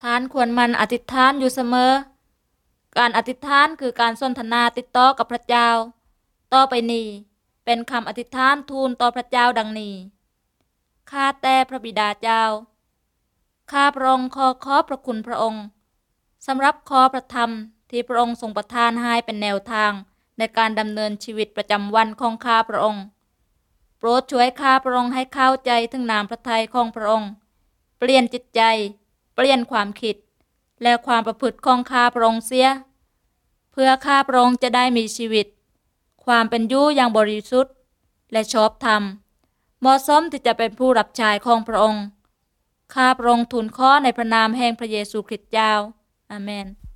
ท่านควรมันอธิษฐานอยู่เสมอการอธิษฐานคือการสนทนาติดต่อกับพระเจ้าต่อไปนี้เป็นคำอธิษฐานทูลต่อพระเจ้าดังนี้ข้าแต่พระบิดาเจ้าข้าพระองค์ขอพระคุณพระองค์สำหรับขอพระธรรมที่พระองค์ทรงประทานให้เป็นแนวทางในการดำเนินชีวิตประจำวันของข้าพระองค์โปรดช่วยข้าพระองค์ให้เข้าใจถึงน้ำพระทัยของพระองค์เปลี่ยนจิตใจเปลี่ยนความคิดและความประพฤติของข้าพระองค์เสียเพื่อข้าพระองค์จะได้มีชีวิตความเป็นอยู่อย่างบริสุทธิ์และชอบธรรมเหมาะสมที่จะเป็นผู้รับใช้ของพระองค์ข้าพระองค์ทูลขอในพระนามแห่งพระเยซูคริสต์เจ้าอาเมน